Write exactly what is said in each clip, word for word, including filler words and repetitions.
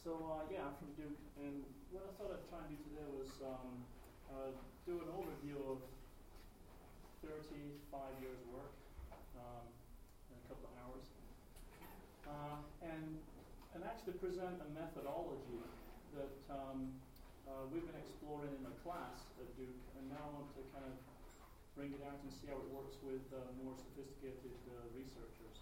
So uh, yeah, I'm from Duke, and what I thought I'd try and do today was um, uh, do an overview of thirty-five years work um, in a couple of hours, uh, and and actually present a methodology that um, uh, we've been exploring in a class at Duke, and now I want to kind of bring it out and see how it works with uh, more sophisticated uh, researchers.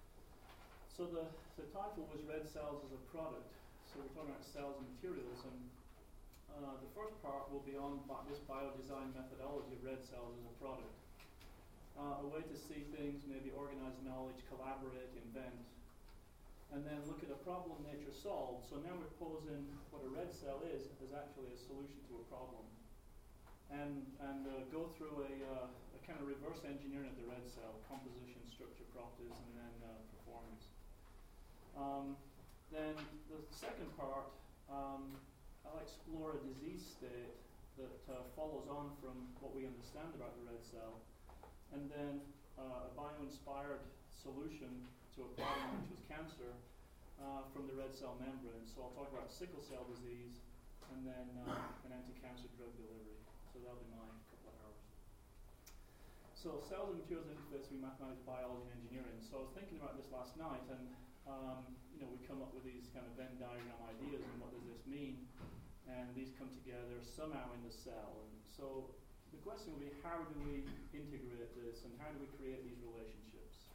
So the, the title was Red Cells as a Product. So we're talking about cells and materials, and uh, the first part will be on bi this biodesign methodology of red cells as a product. Uh, a way to see things, maybe organize knowledge, collaborate, invent, and then look at a problem nature solved. So now we're posing what a red cell is, as actually a solution to a problem. And, and uh, go through a, uh, a kind of reverse engineering of the red cell, composition, structure, properties, and then uh, performance. Um, then the second part, um, I'll explore a disease state that uh, follows on from what we understand about the red cell, and then uh, a bio-inspired solution to a problem which was cancer uh, from the red cell membrane. So I'll talk about sickle cell disease and then uh, an anti-cancer drug delivery. So that'll be my couple of hours. So cells and materials interface with mathematics, biology, and engineering. So I was thinking about this last night, and um, you know, we come up with these kind of Venn diagram ideas, and what does this mean? And these come together somehow in the cell. And so the question will be, how do we integrate this, and how do we create these relationships?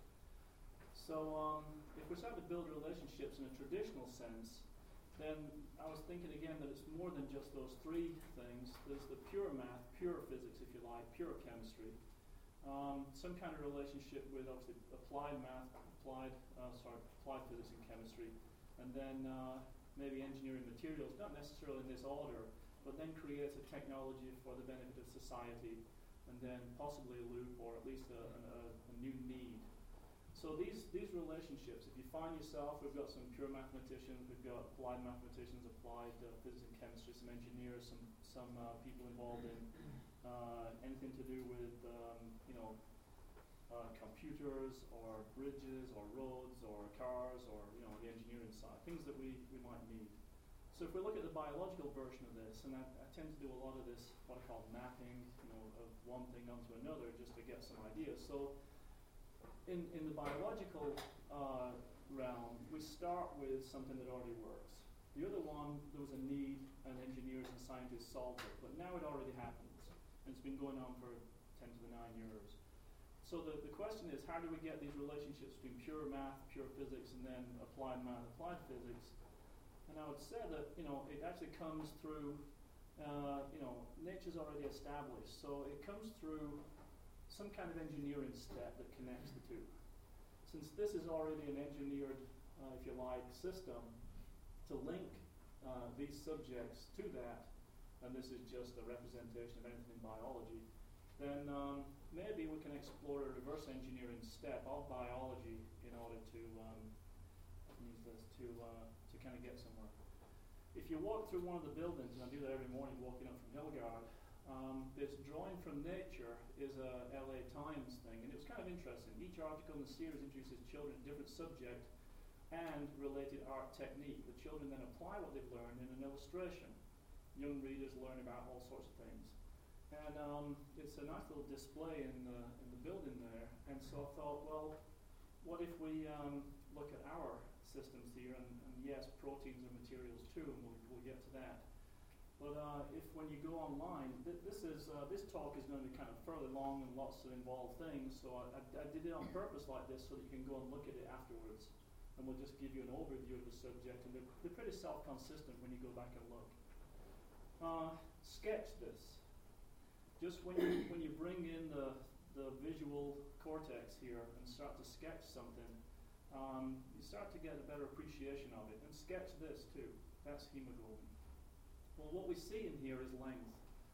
So um, if we start to build relationships in a traditional sense, then I was thinking again that it's more than just those three things. There's the pure math, pure physics, if you like, pure chemistry, um, some kind of relationship with obviously applied math, applied, uh, sorry, applied physics and chemistry, and then uh, maybe engineering materials, not necessarily in this order, but then creates a technology for the benefit of society, and then possibly a loop or at least a, a, a new need. So these, these relationships, if you find yourself, we've got some pure mathematicians, we've got applied mathematicians, applied uh, physics and chemistry, some engineers, some, some uh, people involved in uh, anything to do with um, you know, uh, computers or bridges or roads or cars or you know, the engineering side, things that we, we might need. So if we look at the biological version of this, and I, I tend to do a lot of this, what I call mapping, you know, of one thing onto another just to get some ideas. So In, in the biological uh, realm, we start with something that already works. The other one, there was a need, and engineers and scientists solved it, but now it already happens. And it's been going on for ten to the nine years. So the, the question is, how do we get these relationships between pure math, pure physics, and then applied math, applied physics? And I would say that, you know, it actually comes through, uh, you know, nature's already established. So it comes through some kind of engineering step that connects the two. Since this is already an engineered, uh, if you like, system to link uh, these subjects to that, and this is just a representation of anything in biology, then um, maybe we can explore a reverse engineering step of biology in order to um, use this to uh, to kind of get somewhere. If you walk through one of the buildings, and I do that every morning walking up from Hildegard, Um, this drawing from nature is a L A Times thing, and it was kind of interesting. Each article in the series introduces children to different subject and related art technique. The children then apply what they've learned in an illustration. Young readers learn about all sorts of things. And um, it's a nice little display in the, in the building there. And so I thought, well, what if we um, look at our systems here, and, and yes, proteins are materials too, and we'll, we'll get to that. But uh, if when you go online, th this is uh, this talk is going to be kind of fairly long and lots of involved things. So I, I, I did it on purpose like this so that you can go and look at it afterwards, and we'll just give you an overview of the subject. And they're, they're pretty self-consistent when you go back and look. Uh, sketch this. Just when you when you bring in the the visual cortex here and start to sketch something, um, you start to get a better appreciation of it. And sketch this too. That's hemoglobin. Well, what we see in here is length,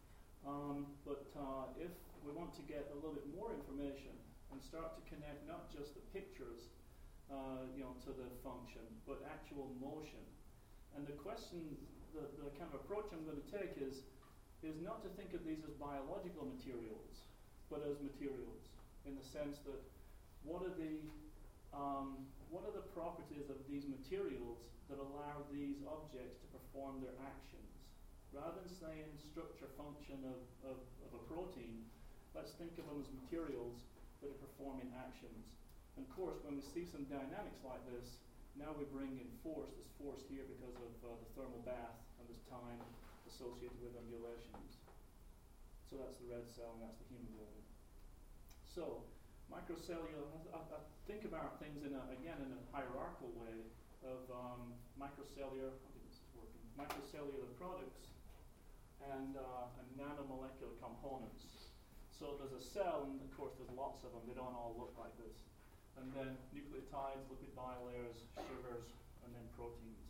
um, but uh, if we want to get a little bit more information and start to connect not just the pictures, uh, you know, to the function, but actual motion. And the question, the, the kind of approach I'm going to take is, is not to think of these as biological materials, but as materials, in the sense that what are the um, what are the properties of these materials that allow these objects to perform their actions? Rather than saying structure function of, of, of a protein, let's think of them as materials that are performing actions. And of course, when we see some dynamics like this, now we bring in force. There's force here because of uh, the thermal bath, and there's time associated with undulations. So that's the red cell, and that's the hemoglobin. So, microcellular, I, I think about things in a, again in a hierarchical way of um, microcellular, I think this is working, microcellular products and, uh, and nanomolecular components. So there's a cell, and of course there's lots of them, they don't all look like this. And then nucleotides, lipid bilayers, sugars, and then proteins.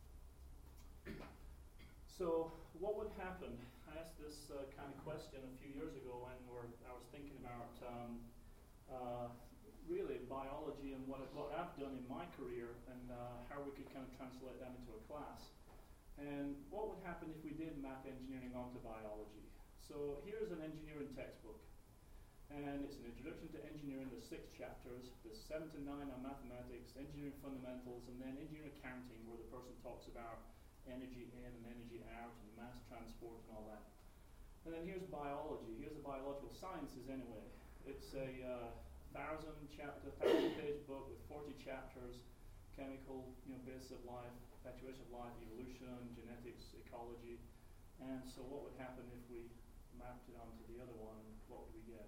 So what would happen? I asked this uh, kind of question a few years ago when we're, I was thinking about um, uh, really biology and what, what I've done in my career and uh, how we could kind of translate that into a class. And what would happen if we did map engineering onto biology? So here's an engineering textbook. And it's an introduction to engineering. There's six chapters. There's seven to nine on mathematics, engineering fundamentals, and then engineering accounting, where the person talks about energy in and energy out and mass transport and all that. And then here's biology. Here's the biological sciences anyway. It's a uh, thousand chapter, thousand page book with forty chapters, chemical, you know, basis of life, perpetuation of life, evolution, genetics, ecology. And so what would happen if we mapped it onto the other one, and what would we get?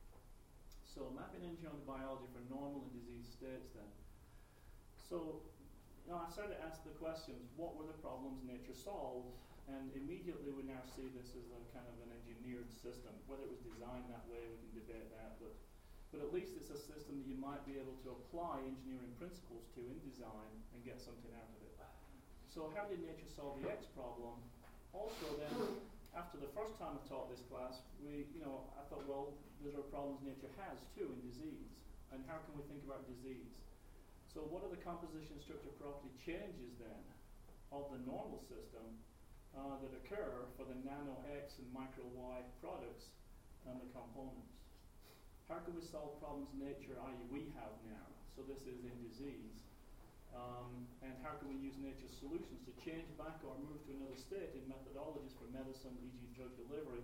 So mapping engineering onto biology for normal and disease states then. So, you know, I started to ask the questions, what were the problems nature solved? And immediately we now see this as a kind of an engineered system. Whether it was designed that way, we can debate that, but, but at least it's a system that you might be able to apply engineering principles to in design and get something out of it. So how did nature solve the X problem? Also then, after the first time I taught this class, we, you know, I thought, well, those are problems nature has too in disease. And how can we think about disease? So what are the composition, structure, property changes then of the normal system uh, that occur for the nano X and micro Y products and the components? How can we solve problems nature, that is we have now? So this is in disease. Um, and how can we use nature's solutions to change back or move to another state in methodologies for medicine, for example drug delivery?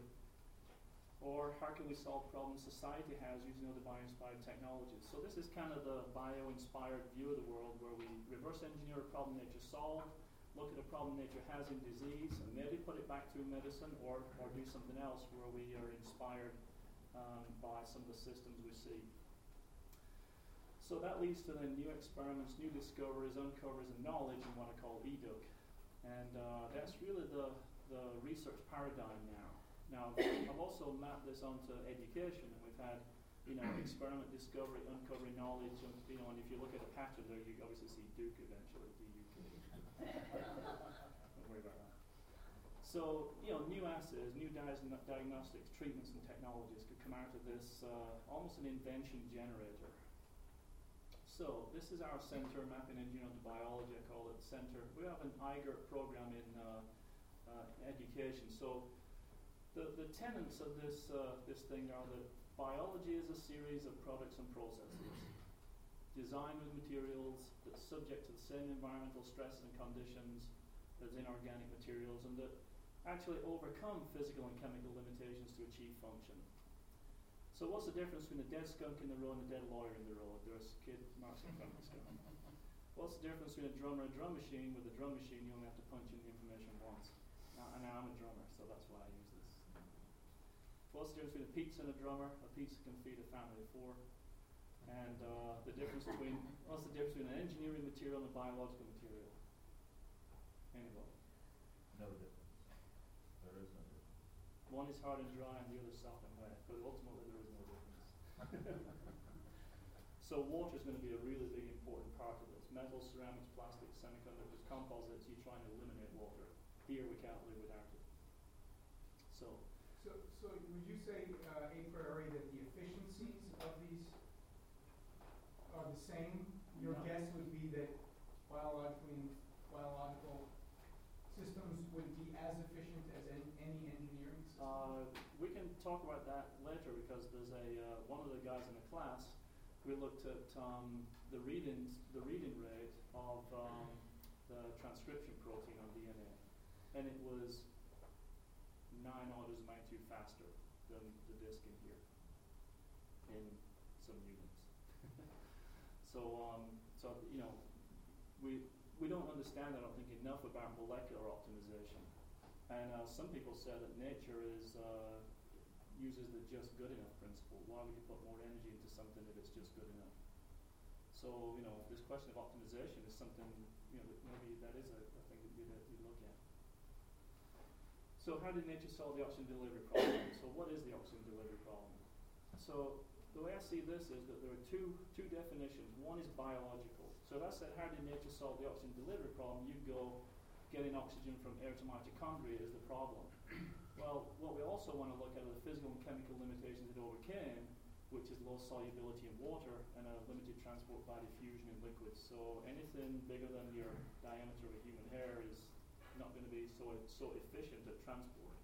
Or how can we solve problems society has using other bio-inspired technologies? So this is kind of the bio-inspired view of the world, where we reverse engineer a problem nature solved, look at a problem nature has in disease, and maybe put it back through medicine, or, or do something else where we are inspired um, by some of the systems we see. So that leads to then new experiments, new discoveries, uncoveries, and knowledge in what I call E D U C. And uh, that's really the, the research paradigm now. Now, I've also mapped this onto education, and we've had, you know, experiment, discovery, uncovering knowledge, and, you know, and if you look at a pattern there, you obviously see Duke eventually, D U K. Don't worry about that. So, you know, new assays, new di diagnostics, treatments, and technologies could come out of this, uh, almost an invention generator. So this is our center, mapping engineering to biology, I call it center. We have an I G E R T program in uh, uh, education. So the, the tenets of this, uh, this thing are that biology is a series of products and processes designed with materials that's subject to the same environmental stresses and conditions as inorganic materials, and that actually overcome physical and chemical limitations to achieve function. So what's the difference between a dead skunk in the road and a dead lawyer in the road? There's kid marks in front of the skunk. What's the difference between a drummer and a drum machine? With a drum machine, you only have to punch in the information once. Now, and I'm a drummer, so that's why I use this. What's the difference between a pizza and a drummer? A pizza can feed a family of four. And uh, the difference between, what's the difference between an engineering material and a biological material? Anybody? No difference. There is no difference. One is hard and dry and the other is soft and wet, but ultimately there is no difference. So water is going to be a really big important part of this. Metals, ceramics, plastics, semiconductors, composites, you're trying to eliminate water. Here we can't live without it. So, so, so would you say uh, a priori that the efficiencies of these are the same? Your no. guess would be that biologically, biological systems would be as efficient as any, any engineering system? Uh, we can talk about that later, because there's a uh, one of the guys in the class we looked at um, the readings, the reading rate of um, the transcription protein on D N A, and it was nine orders of magnitude faster than the disk in here in some units. so, um, so you know, we we don't understand, I don't think, enough about molecular optimization. And uh, some people say that nature is uh, uses the just good enough principle. Why would you put more energy into something if it's just good enough? So, you know, this question of optimization is something, you know, that maybe that is a, a thing that you'd, uh, you'd look at. So how did nature solve the oxygen delivery problem? So what is the oxygen delivery problem? So the way I see this is that there are two, two definitions. One is biological. So if I said, how did nature solve the oxygen delivery problem, you'd go, getting oxygen from air to mitochondria is the problem. Well, what we also want to look at are the physical and chemical limitations it overcame, which is low solubility in water and a limited transport by diffusion in liquids. So anything bigger than your diameter of a human hair is not going to be so so efficient at transport.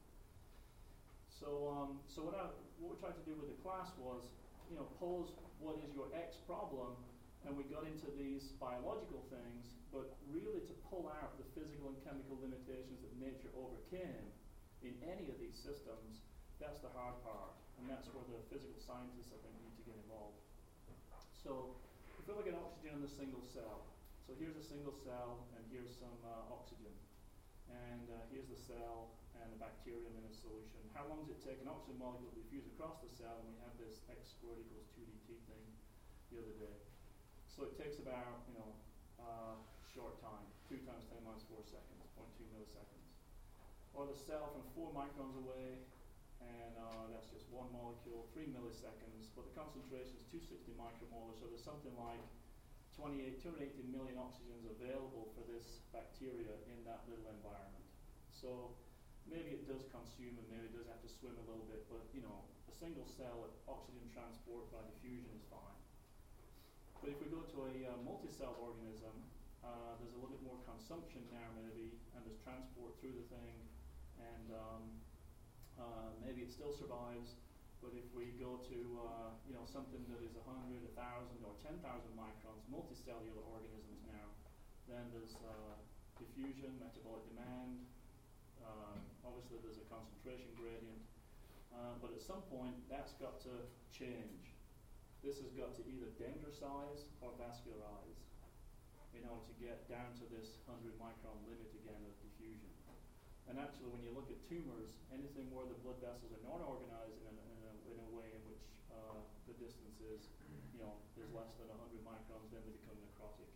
So um, so what I what we tried to do with the class was, you know, pose what is your X problem, and we got into these biological things, but really to pull out the physical and chemical limitations that nature overcame in any of these systems, that's the hard part, and that's where the physical scientists, I think, need to get involved. So if we look at oxygen in the single cell, so here's a single cell, and here's some uh, oxygen, and uh, here's the cell and the bacterium in a solution. How long does it take an oxygen molecule to diffuse across the cell? And we have this x squared equals two d t thing the other day. So it takes about, you know, uh, short time, two times ten minus four seconds, zero point two milliseconds. Or the cell from four microns away, and uh, that's just one molecule, three milliseconds, but the concentration is two hundred sixty micromolar, so there's something like twenty-eight, two hundred eighty million oxygens available for this bacteria in that little environment. So maybe it does consume and maybe it does have to swim a little bit, but you know, a single cell oxygen transport by diffusion is fine. But if we go to a uh, multi-cell organism, uh, there's a little bit more consumption now maybe, and there's transport through the thing, and um, uh, maybe it still survives, but if we go to uh, you know, something that is one hundred, one thousand, or ten thousand microns, multicellular organisms now, then there's uh, diffusion, metabolic demand, uh, obviously there's a concentration gradient, uh, but at some point that's got to change. This has got to either dendricize or vascularize in order to get down to this one hundred micron limit again of diffusion. And actually, when you look at tumors, anything where the blood vessels are not organized in a, in a, in a way in which uh, the distance is, you know, is less than one hundred microns, then they become necrotic.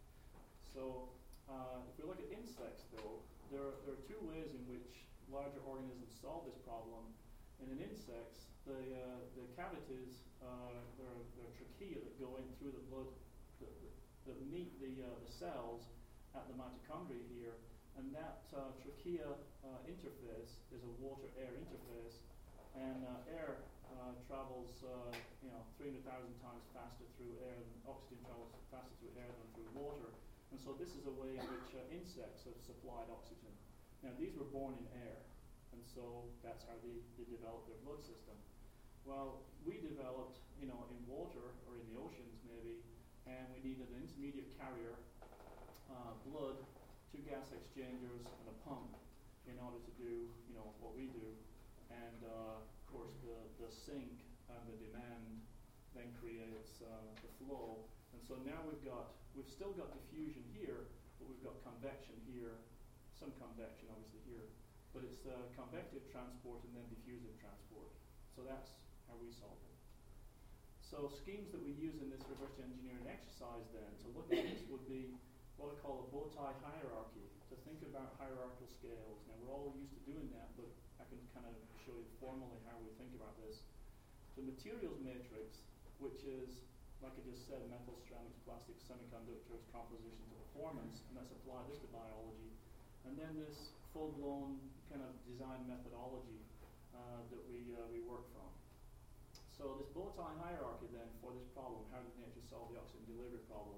So uh, if we look at insects, though, there are, there are two ways in which larger organisms solve this problem. And in insects, the uh, the cavities, uh, there are, there are trachea that go in through the blood that, that meet the uh, the cells at the mitochondria here, and that uh, trachea uh, interface is a water-air interface, and uh, air uh, travels uh, you know three hundred thousand times faster through air than oxygen travels faster through air than through water, and so this is a way in which uh, insects have supplied oxygen. Now these were born in air. And so that's how they, they developed their blood system. Well, we developed, you know, in water or in the oceans maybe, and we needed an intermediate carrier, uh, blood, two gas exchangers, and a pump in order to do, you know, what we do. And uh, of course, the the sink and the demand then creates uh, the flow. And so now we've got, we've still got diffusion here, but we've got convection here, some convection obviously here. But it's uh, convective transport and then diffusive transport. So that's how we solve it. So schemes that we use in this reverse engineering exercise then to look at this would be what I call a bow tie hierarchy, to think about hierarchical scales. Now we're all used to doing that, but I can kind of show you formally how we think about this. The materials matrix, which is, like I just said, metal, ceramics, plastics, semiconductors, composition to performance, and let's apply this to biology. And then this full-blown kind of design methodology uh, that we uh, we work from. So this bow tie hierarchy then for this problem, how did nature solve the oxygen delivery problem?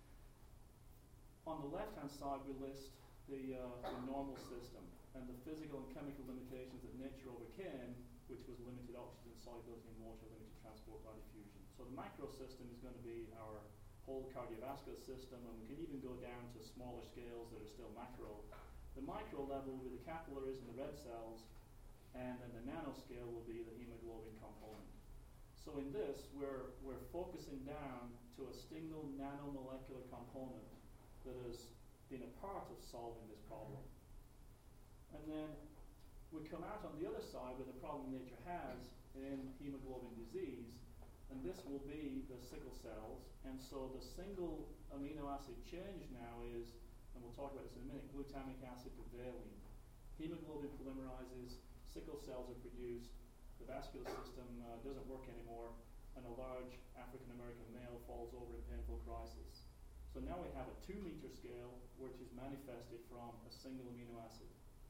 On the left-hand side we list the, uh, the normal system and the physical and chemical limitations that nature overcame, which was limited oxygen solubility in water, limited transport by diffusion. So So the macro system is going to be our whole cardiovascular system, and we can even go down to smaller scales that are still macro. The micro level will be the capillaries and the red cells, and then the nanoscale will be the hemoglobin component. So in this, we're, we're focusing down to a single nanomolecular component that has been a part of solving this problem. And then we come out on the other side with a problem nature has in hemoglobin disease, and this will be the sickle cells. And so the single amino acid change now is, and we'll talk about this in a minute, glutamic acid to valine. Hemoglobin polymerizes, sickle cells are produced, the vascular system uh, doesn't work anymore, and a large African American male falls over in painful crisis. So now we have a two meter scale which is manifested from a single amino acid.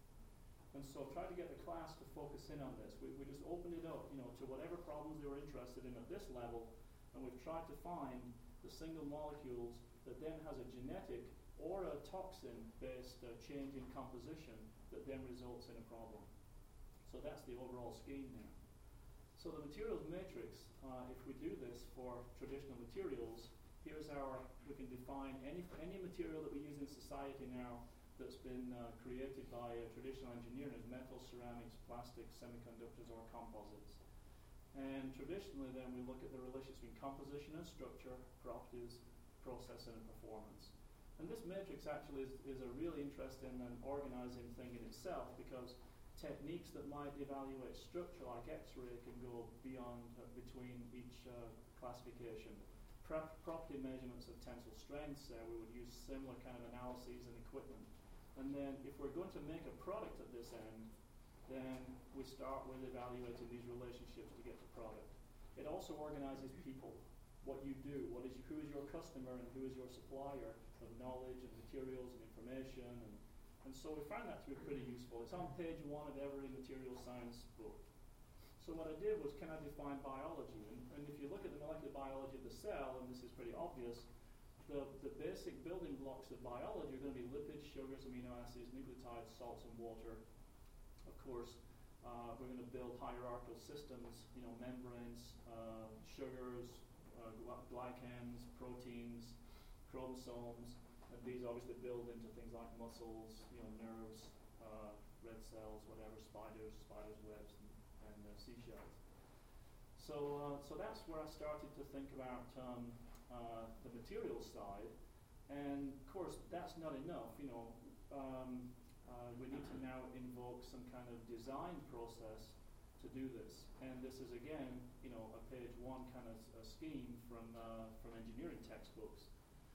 And so try to get the class to focus in on this. We, we just opened it up, you know, to whatever problems they were interested in at this level, and we've tried to find the single molecules that then has a genetic or a toxin-based uh, change in composition that then results in a problem. So that's the overall scheme there. So the materials matrix, uh, if we do this for traditional materials, here's our, we can define any, any material that we use in society now that's been uh, created by uh, traditional engineering as metals, ceramics, plastics, semiconductors, or composites. And traditionally then we look at the relations between composition and structure, properties, processing, and performance. And this matrix actually is, is a really interesting and organizing thing in itself, because techniques that might evaluate structure like X-ray can go beyond uh, between each uh, classification. Pro- property measurements of tensile strengths, uh, we would use similar kind of analyses and equipment. And then if we're going to make a product at this end, then we start with evaluating these relationships to get to product. It also organizes people, what you do, what is you, who is your customer and who is your supplier of knowledge and materials and information. And And so we found that to be pretty useful. It's on page one of every material science book. So what I did was, can I define biology? And, and if you look at the molecular biology of the cell, and this is pretty obvious, the, the basic building blocks of biology are going to be lipids, sugars, amino acids, nucleotides, salts, and water. Of course, uh, we're going to build hierarchical systems, you know, membranes, uh, sugars, uh, gly- glycans, proteins, chromosomes. And these obviously build into things like muscles, you know, nerves, uh, red cells, whatever, spiders, spiders' webs, and, and uh, seashells. So, uh, so that's where I started to think about um, uh, the materials side. And of course, that's not enough. You know, um, uh, we need to now invoke some kind of design process to do this. And this is again, you know, a page one kind of a scheme from uh, from engineering textbooks.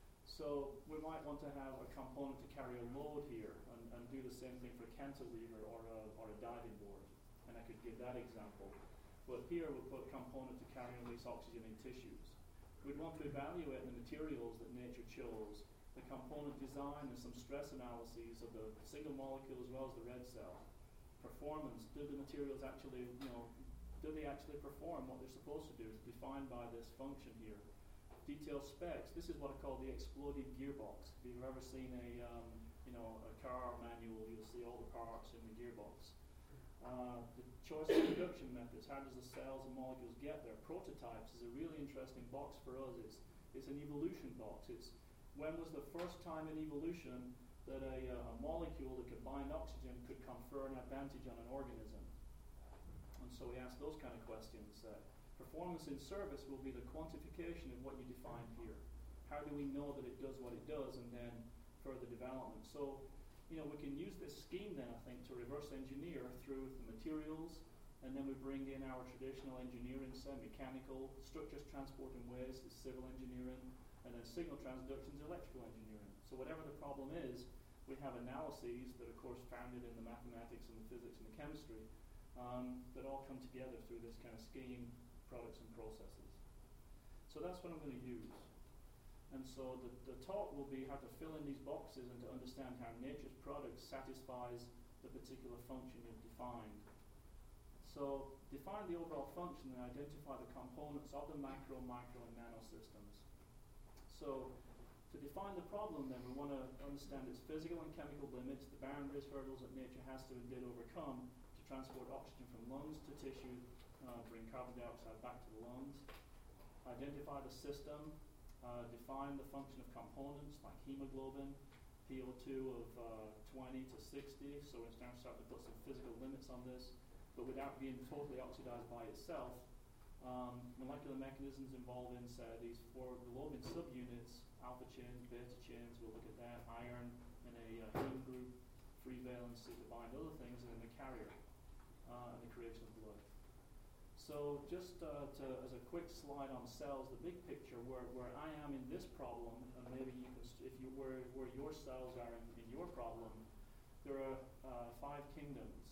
So we might want to have a component to carry a load here, and, and do the same thing for a cantilever or a, or a diving board. And I could give that example. But here we'll put a component to carry and release oxygen in tissues. We'd want to evaluate the materials that nature chose, the component design and some stress analyses of the single molecule as well as the red cell. Performance, do the materials actually, you know, do they actually perform what they're supposed to do, defined by this function here. Detailed specs. This is what I call the exploded gearbox. If you've ever seen a, um, you know, a car manual, you'll see all the parts in the gearbox. Uh, the choice of production methods. How does the cells and molecules get there? Prototypes is a really interesting box for us. It's it's an evolution box. It's when was the first time in evolution that a, uh, a molecule that could bind oxygen could confer an advantage on an organism? And so we ask those kind of questions. Uh, Performance in service will be the quantification of what you defined here. How do we know that it does what it does, and then further development? So, you know, we can use this scheme then, I think, to reverse engineer through the materials, and then we bring in our traditional engineering, so mechanical, structures, transport, and waste is civil engineering, and then signal transduction is electrical engineering. So whatever the problem is, we have analyses that are, of course, founded in the mathematics and the physics and the chemistry um, that all come together through this kind of scheme, products and processes. So that's what I'm going to use. And so the, the talk will be how to fill in these boxes and to understand how nature's product satisfies the particular function you've defined. So define the overall function and identify the components of the macro, micro, and nano systems. So to define the problem then, we want to understand its physical and chemical limits, the boundaries, hurdles that nature has to and did overcome to transport oxygen from lungs to tissue, Uh, bring carbon dioxide back to the lungs. identify the system, uh, define the function of components like hemoglobin, P O two of uh, twenty to sixty, so we're now starting to put some physical limits on this, but without being totally oxidized by itself. Um, molecular mechanisms involved in uh, these four globin subunits, alpha chains, beta chains, we'll look at that, iron in a uh, heme group, free valency to bind other things, and then the carrier, uh, and the creation of blood. So just uh, to, as a quick slide on cells, the big picture where, where I am in this problem, and maybe you can, st- if you where, where your cells are in, in your problem, there are uh, five kingdoms.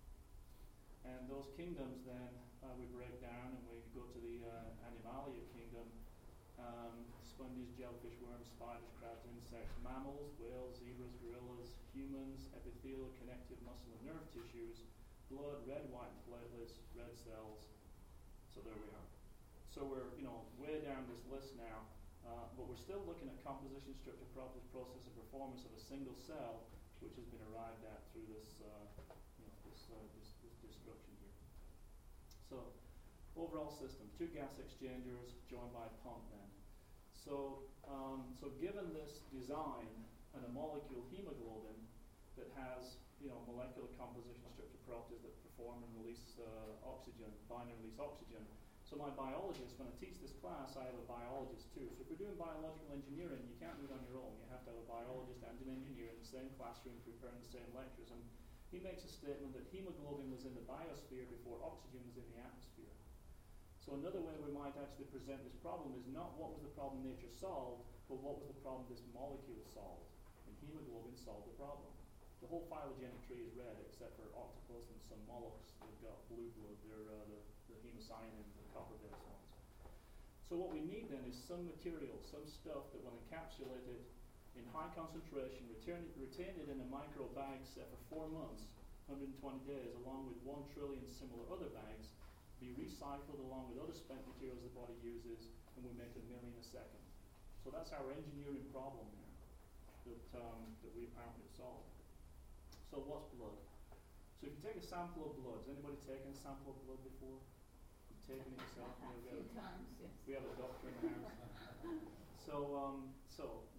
And those kingdoms then uh, we break down and we go to the uh, Animalia kingdom, um, sponges, jellyfish, worms, spiders, crabs, insects, mammals, whales, zebras, gorillas, humans, epithelial, connective, muscle and nerve tissues, blood, red, white platelets, red cells. So there we are. So we're, you know, way down this list now, uh, but we're still looking at composition, structure, properties, process, and performance of a single cell, which has been arrived at through this, uh, you know, this, uh, this, this destruction here. So overall system, two gas exchangers joined by a pump then. So, um, so given this design and a molecule hemoglobin that has, you know, molecular composition, structure, properties that perform and release uh, oxygen, bind and release oxygen. So my biologist, when I teach this class, I have a biologist too. So if we're doing biological engineering, you can't do it on your own. You have to have a biologist and an engineer in the same classroom preparing the same lectures. And he makes a statement that hemoglobin was in the biosphere before oxygen was in the atmosphere. So another way we might actually present this problem is not what was the problem nature solved, but what was the problem this molecule solved. And hemoglobin solved the problem. The whole phylogenetic tree is red except for octopus and some mollusks. They've got blue blood. They're uh, the, the hemocyanin, the copper-based ones. So what we need then is some material, some stuff that when encapsulated in high concentration, return it, retain it in a micro bag set for four months, one hundred twenty days, along with one trillion similar other bags, be recycled along with other spent materials the body uses, and we make a million a second. So that's our engineering problem there that, um, that we apparently solved. So what's blood? So if you take a sample of blood, has anybody taken a sample of blood before? You've taken it yourself? A we few have, times, yes. we have a doctor in the house. So, um, so.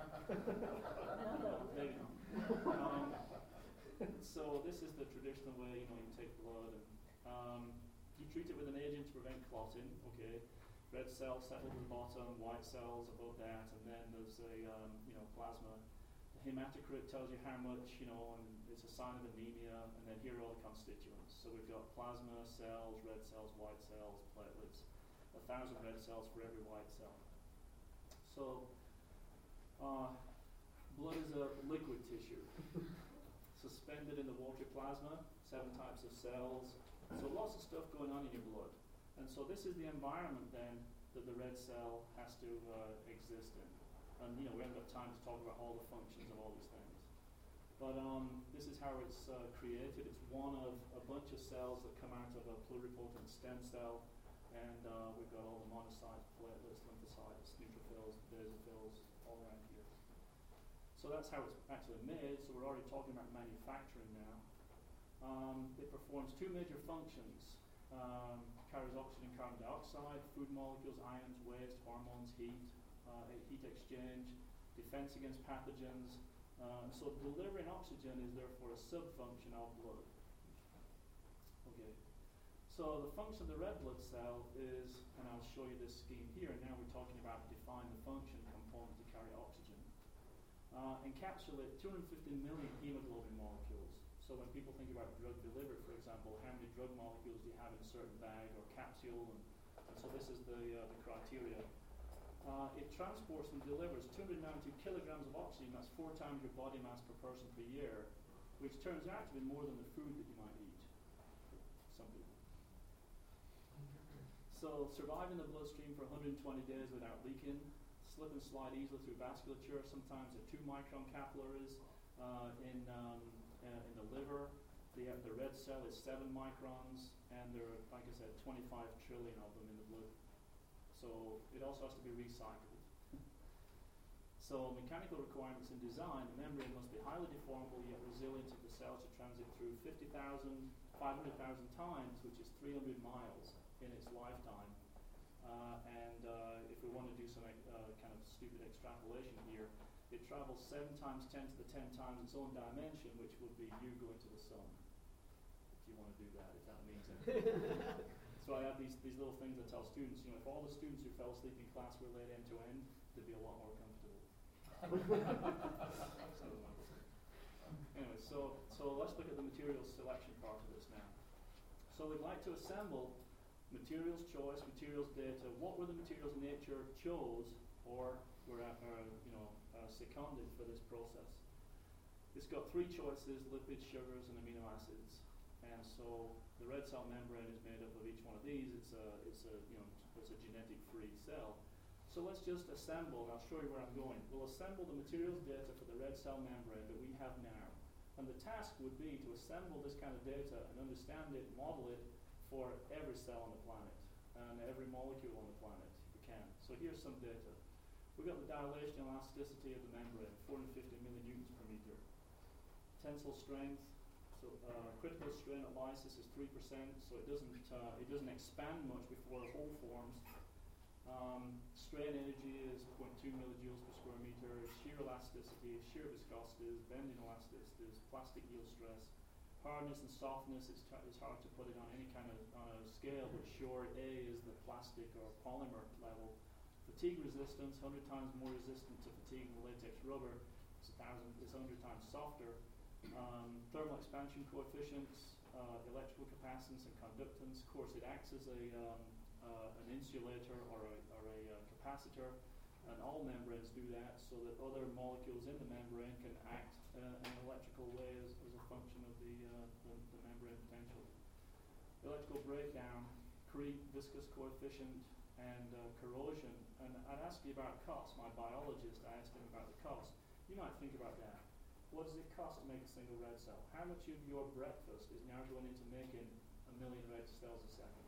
No, no, maybe. Um, so this is the traditional way, you know, you take blood and um, you treat it with an agent to prevent clotting, okay. Red cells settle at the bottom, white cells above that, and then there's a, um, you know, plasma. The hematocrit tells you how much, you know, and it's a sign of anemia, and then here are all the constituents. So we've got plasma, cells, red cells, white cells, platelets, a thousand red cells for every white cell. So uh, blood is a liquid tissue, suspended in the watery plasma, seven types of cells, so lots of stuff going on in your blood. And so this is the environment then that the red cell has to uh, exist in. And you know, we haven't got time to talk about all the functions of all these things. But um, this is how it's uh, created. It's one of a bunch of cells that come out of a pluripotent stem cell. And uh, we've got all the monocytes, platelets, lymphocytes, neutrophils, basophils, all around here. So that's how it's actually made. So we're already talking about manufacturing now. Um, it performs two major functions. Um, carries oxygen, carbon dioxide, food molecules, ions, waste, hormones, heat. Uh, heat exchange, defense against pathogens. Um, so delivering oxygen is therefore a sub-function of blood. Okay. So the function of the red blood cell is, and I'll show you this scheme here, now we're talking about define the function component to carry oxygen. Uh, encapsulate two hundred fifty million hemoglobin molecules. So when people think about drug delivery, for example, how many drug molecules do you have in a certain bag or capsule? And, and so this is the, uh, the criteria. Uh, it transports and delivers two hundred ninety-two kilograms of oxygen, that's four times your body mass per person per year, which turns out to be more than the food that you might eat for some people. So survive in the bloodstream for one hundred twenty days without leaking, slip and slide easily through vasculature, sometimes at two micron capillaries uh, in, um, uh, in the liver. The, uh, the red cell is seven microns, and there are, like I said, twenty-five trillion of them in the blood. So it also has to be recycled. So mechanical requirements in design, the membrane must be highly deformable yet resilient if the cells to transit through fifty thousand, five hundred thousand times, which is three hundred miles in its lifetime. Uh, and uh, if we want to do some uh, kind of stupid extrapolation here, it travels seven times ten to the ten times its own dimension, which would be you going to the sun. If you want to do that, if that means anything. So I have these, these little things that tell students, you know, if all the students who fell asleep in class were laid end to end, they'd be a lot more comfortable. Anyway, so, so let's look at the materials selection part of this now. So we'd like to assemble materials choice, materials data. What were the materials nature chose or were uh, uh, you know, uh, seconded for this process? It's got three choices: lipids, sugars, and amino acids. And so the red cell membrane is made up of each one of these. It's a, it's a, you know, it's a genetic-free cell. So let's just assemble, and I'll show you where I'm going. We'll assemble the materials data for the red cell membrane that we have now. And the task would be to assemble this kind of data and understand it, model it for every cell on the planet and every molecule on the planet, if we can. So here's some data. We've got the dilation elasticity of the membrane, four hundred fifty millinewtons per meter. Tensile strength, so uh, critical strain at lysis is three percent, so it doesn't uh, it doesn't expand much before a hole forms. Um, strain energy is zero point two millijoules per square meter. Shear elasticity, shear viscosity, bending elasticity, plastic yield stress. Hardness and softness, it's, t- it's hard to put it on any kind of on a scale, but sure, A is the plastic or polymer level. Fatigue resistance, one hundred times more resistant to fatigue than latex rubber. It's one thousand, it's one hundred times softer. Um, thermal expansion coefficients, uh, electrical capacitance and conductance. Of course, it acts as a um, uh, an insulator or a, or a uh, capacitor, and all membranes do that, so that other molecules in the membrane can act uh, in an electrical way as, as a function of the, uh, the, the membrane potential. Electrical breakdown, creep, viscous coefficient, and uh, corrosion. And I'd ask you about cost. My biologist, I asked him about the cost. You might think about that. What does it cost to make a single red cell? How much of your breakfast is now going into making a million red cells a second?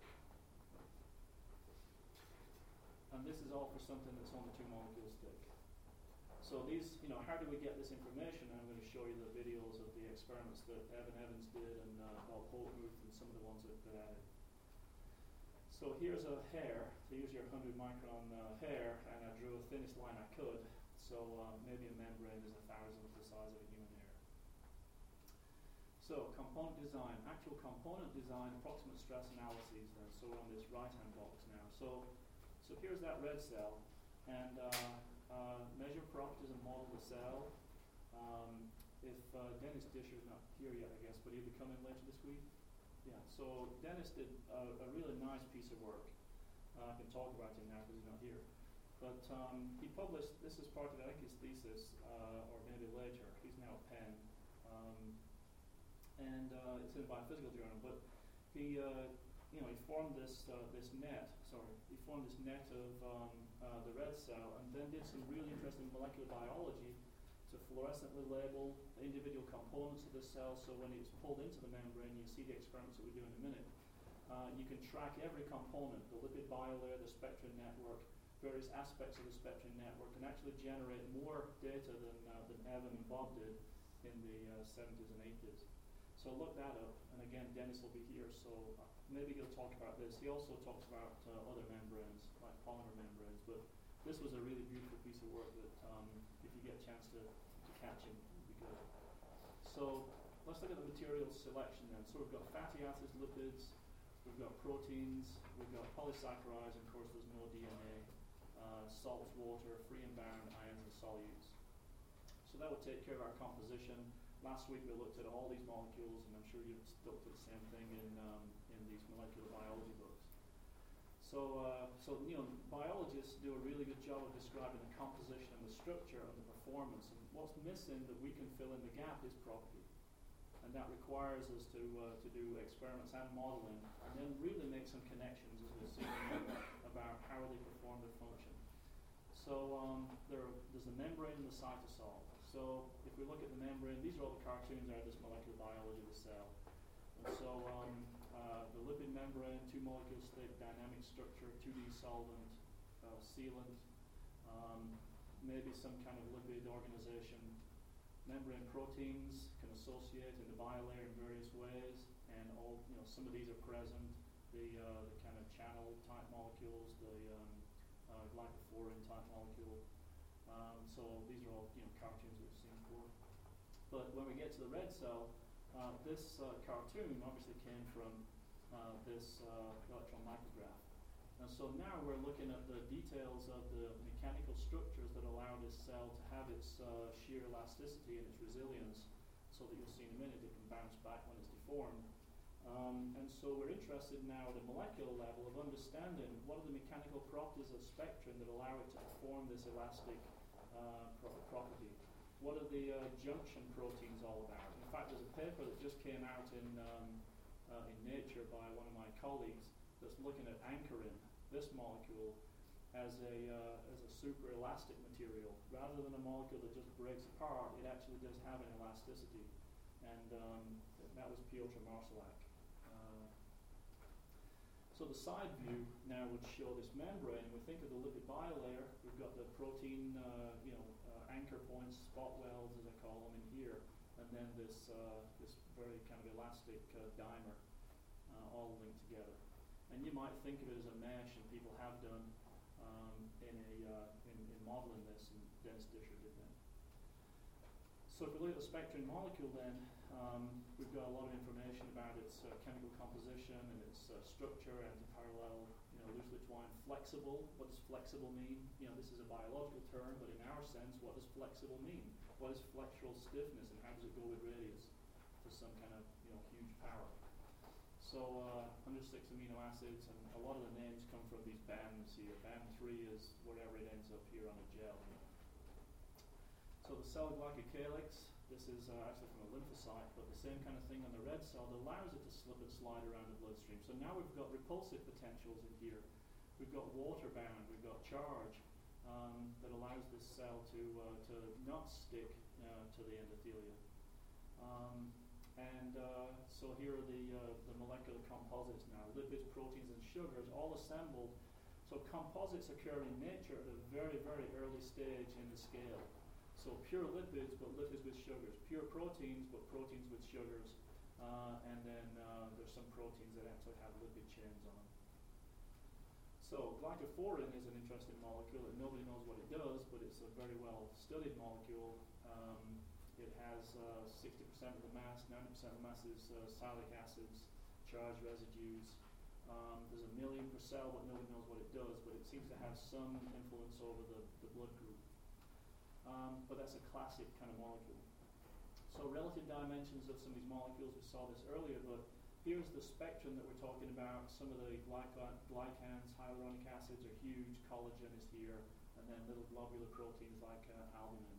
And this is all for something that's only two molecules thick. So these, you know, how do we get this information? And I'm going to show you the videos of the experiments that Evan Evans did and uh, Bob Holtmuth and some of the ones that, that added. So here's a hair. So here's your one hundred micron uh, hair, and I drew the thinnest line I could. So uh, maybe a membrane is a thousandth the size of a human hair. So component design, actual component design, approximate stress analyses. Then. So we're on this right-hand box now. So so here's that red cell, and uh, uh, measure properties and model the cell. Um, if uh, Dennis Disher's not here yet, I guess, but he'll be coming later this week. Yeah. So Dennis did a, a really nice piece of work. Uh, I can talk about him now because he's not here. But um, he published, this is part of, I think, his thesis, uh, or maybe later. He's now at Penn. Um, and uh, it's in Biophysical Journal. But he, uh, you know, he formed this uh, this net, sorry, he formed this net of um, uh, the red cell, and then did some really interesting molecular biology to fluorescently label the individual components of the cell, so when it's pulled into the membrane, you see the experiments that we do in a minute. Uh, you can track every component, the lipid biolayer, the spectrin network, various aspects of the spectrin network, and actually generate more data than, uh, than Evan and Bob did in the uh, seventies and eighties. So look that up, and again, Dennis will be here, so uh, maybe he'll talk about this. He also talks about uh, other membranes, like polymer membranes, but this was a really beautiful piece of work that, um, if you get a chance to, to catch him, would be good. So let's look at the materials selection then. So we've got fatty acids, lipids, we've got proteins, we've got polysaccharides, and of course there's no D N A, uh, salts, water, free and bound, ions, and solutes. So that would take care of our composition. Last week we looked at all these molecules, and I'm sure you've looked at the same thing in um, in these molecular biology books. So, uh, so you know, biologists do a really good job of describing the composition and the structure and the performance. And what's missing that we can fill in the gap is property, and that requires us to uh, to do experiments and modeling, and then really make some connections, as we'll see, about how they perform their function. So um, there, there's the membrane and the cytosol. So if we look at the membrane, these are all the cartoons out of this molecular biology of the cell. And so um, uh, the lipid membrane, two molecules thick, dynamic structure, two D solvent, uh, sealant, um, maybe some kind of lipid organization. Membrane proteins can associate in the bilayer in various ways, and all, you know, some of these are present. the, uh, the kind of channel type molecules, the um, uh, glycophorin type molecule. Um, so these are all, you know, cartoons we've seen before. But when we get to the red cell, uh, this uh, cartoon obviously came from uh, this uh, electron micrograph. And so now we're looking at the details of the mechanical structures that allow this cell to have its uh, shear elasticity and its resilience, so that you'll see in a minute it can bounce back when it's deformed. Um, and so we're interested now at a molecular level of understanding what are the mechanical properties of spectrin that allow it to perform this elastic uh, pro property. What are the uh, junction proteins all about? In fact, there's a paper that just came out in, um, uh, in Nature by one of my colleagues that's looking at anchorin, this molecule, as a, uh, as a super elastic material. Rather than a molecule that just breaks apart, it actually does have an elasticity. And um, that was Piotr Marszalek. Uh, so the side view now would show this membrane. We think of the lipid bilayer. We've got the protein, uh, you know, uh, anchor points, spot welds as I call them in here, and then this uh, this very kind of elastic uh, dimer, uh, all linked together. And you might think of it as a mesh, and people have done um, in a uh, in, in modeling this, and Dennis Disher did that. So if we look at the spectrin molecule, then um, we've got a lot of information about its uh, chemical composition and its uh, structure, antiparallel, you know, loosely twined, flexible. What does flexible mean? You know, this is a biological term, but in our sense, what does flexible mean? What is flexural stiffness, and how does it go with radius to some kind of, you know, huge power? So uh, one hundred six amino acids, and a lot of the names come from these bands here. Band three is wherever it ends up here on a gel. So the cell glycocalyx, this is uh, actually from a lymphocyte, but the same kind of thing on the red cell that allows it to slip and slide around the bloodstream. So now we've got repulsive potentials in here. We've got water bound, we've got charge um, that allows this cell to, uh, to not stick uh, to the endothelia. Um, and uh, so here are the, uh, the molecular composites now, lipids, proteins, and sugars all assembled. So composites occur in nature at a very, very early stage in the scale. So pure lipids, but lipids with sugars. Pure proteins, but proteins with sugars. Uh, and then uh, there's some proteins that actually have lipid chains on them. So glycophorin is an interesting molecule that nobody knows what it does, but it's a very well studied molecule. Um, it has uh, sixty percent of the mass, ninety percent of the mass is uh, sialic acids, charged residues. Um, there's a million per cell, but nobody knows what it does, but it seems to have some influence over the, the blood group. Um, but that's a classic kind of molecule. So relative dimensions of some of these molecules, we saw this earlier, but here's the spectrum that we're talking about. Some of the glycan glycans, hyaluronic acids are huge, collagen is here, and then little globular proteins like uh, albumin.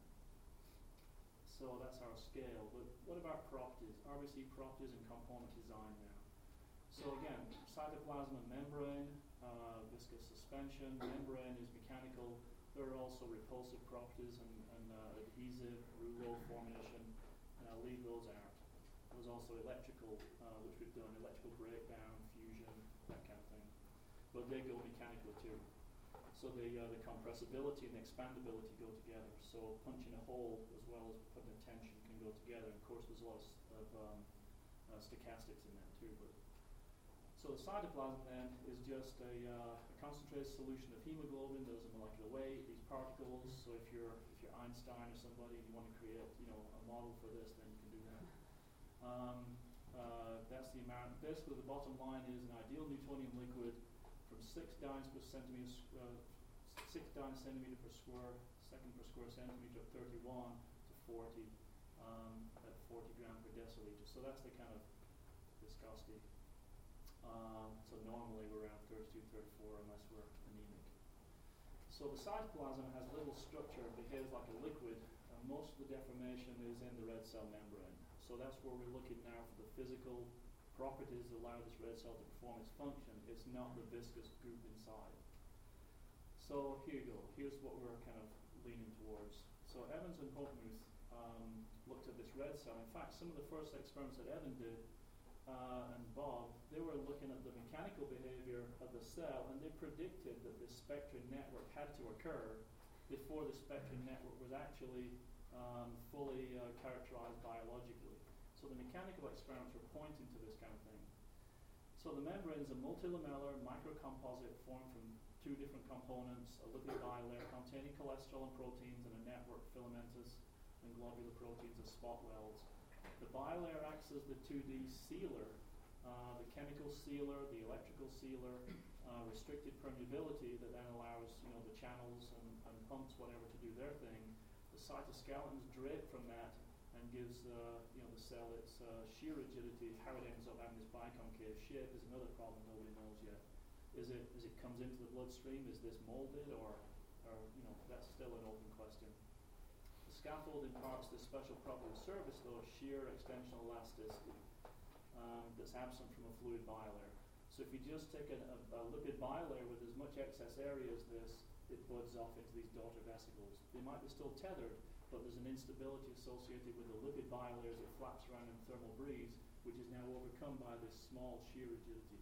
So that's our scale, but what about properties? R B C properties and component design now. So again, cytoplasm and membrane, uh, viscous suspension, membrane is mechanical. There are also repulsive properties and, and uh, adhesive, rouleau formation, and I'll leave those out. There's also electrical, uh, which we've done, electrical breakdown, fusion, that kind of thing. But they go mechanically too. So the, uh, the compressibility and the expandability go together. So punching a hole as well as putting a tension can go together. And of course there's a lot of, of um, uh, stochastics in that too. But so the cytoplasm then is just a, uh, a concentrated solution of hemoglobin. There's a molecular weight, these particles. So if you're if you're Einstein or somebody and you want to create, you know, a model for this, then you can do that. Um, uh, that's the amount. Basically, the bottom line is an ideal Newtonian liquid from six dynes per centimeter, uh, six dynes centimeter per square second per square centimeter of thirty-one to forty um, at forty gram per deciliter. So that's the kind of viscosity. Um, so normally we're around thirty-two, thirty-four unless we're anemic. So the cytoplasm has little structure, behaves like a liquid. Uh, most of the deformation is in the red cell membrane. So that's where we're looking now for the physical properties that allow this red cell to perform its function. It's not the viscous goop inside. So here you go. Here's what we're kind of leaning towards. So Evans and Hochmuth um, looked at this red cell. In fact, some of the first experiments that Evan did Uh, and Bob, they were looking at the mechanical behavior of the cell, and they predicted that this spectrin network had to occur before the spectrin network was actually um, fully uh, characterized biologically. So the mechanical experiments were pointing to this kind of thing. So the membrane is a multilamellar microcomposite formed from two different components, a lipid bilayer containing cholesterol and proteins and a network filamentous and globular proteins as spot welds. The bilayer acts as the two D sealer, uh, the chemical sealer, the electrical sealer, uh, restricted permeability that then allows, you know, the channels and, and pumps, whatever, to do their thing. The cytoskeleton's drape from that and gives uh, you know, the cell its uh, shear rigidity. How it ends up having this biconcave shape is another problem nobody knows yet. Is it, as it comes into the bloodstream, is this molded, or, or you know, that's still an open question. The scaffold imparts this special property of service, though, shear extensional elasticity, um, that's absent from a fluid bilayer. So if you just take a, a, a lipid bilayer with as much excess area as this, it buds off into these daughter vesicles. They might be still tethered, but there's an instability associated with the lipid bilayer as it flaps around in thermal breeze, which is now overcome by this small shear rigidity.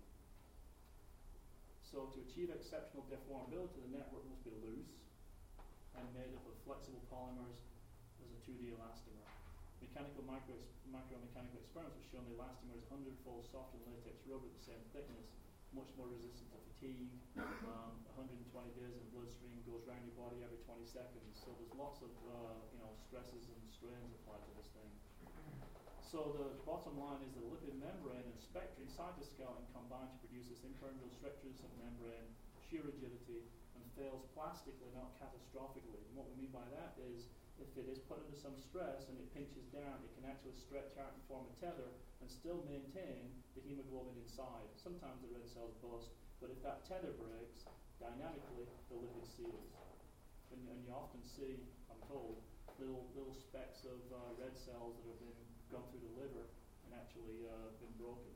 So to achieve exceptional deformability, the network must be loose and made up of flexible polymers as a two D elastomer. Mechanical micro micromechanical experiments have shown the elastomer is one hundred fold softer than latex rubber at the same thickness, much more resistant to fatigue. Um, one hundred twenty days in the bloodstream, goes around your body every twenty seconds. So there's lots of uh, you know, stresses and strains applied to this thing. So the bottom line is the lipid membrane and spectrin cytoskeleton combine to produce this impermeable structures of membrane, shear rigidity, and fails plastically, not catastrophically. And what we mean by that is, if it is put under some stress and it pinches down, it can actually stretch out and form a tether and still maintain the hemoglobin inside. Sometimes the red cells bust, but if that tether breaks, dynamically the lipid seals. And, and you often see, I'm told, little little specks of uh, red cells that have been gone through the liver and actually uh, been broken.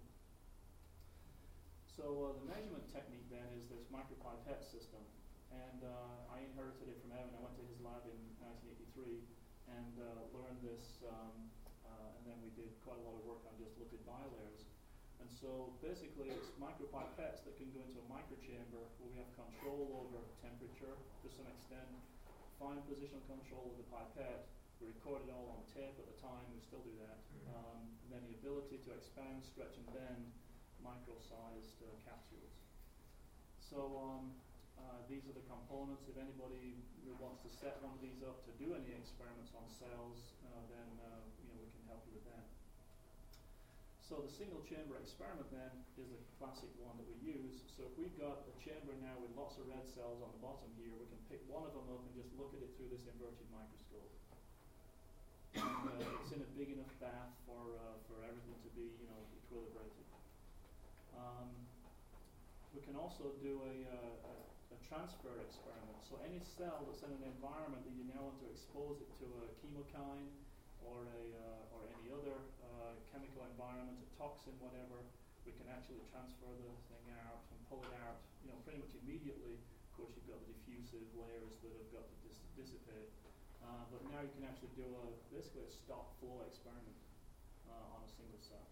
So uh, the measurement technique then is this micropipette system. And uh, I inherited it from Evan. I went to his lab in nineteen eighty-three and uh, learned this, um, uh, and then we did quite a lot of work on just lipid bilayers. And so basically it's micropipettes that can go into a microchamber where we have control over temperature to some extent, fine positional control of the pipette. We recorded all on tape at the time, we still do that. Um, and then the ability to expand, stretch and bend micro-sized uh, capsules. So um, Uh, these are the components. If anybody wants to set one of these up to do any experiments on cells, uh, then uh, you know, we can help you with that. So the single chamber experiment then is the classic one that we use. So if we've got a chamber now with lots of red cells on the bottom here, we can pick one of them up and just look at it through this inverted microscope. And, uh, it's in a big enough bath for uh, for everything to be, you know, equilibrated. Um, we can also do a, uh, a a transfer experiment. So any cell that's in an environment that you now want to expose it to a chemokine or a uh, or any other uh, chemical environment, a toxin, whatever, we can actually transfer the thing out and pull it out, you know, pretty much immediately. Of course, you've got the diffusive layers that have got to dis dissipate. Uh, but now you can actually do a basically a stop flow experiment uh, on a single cell.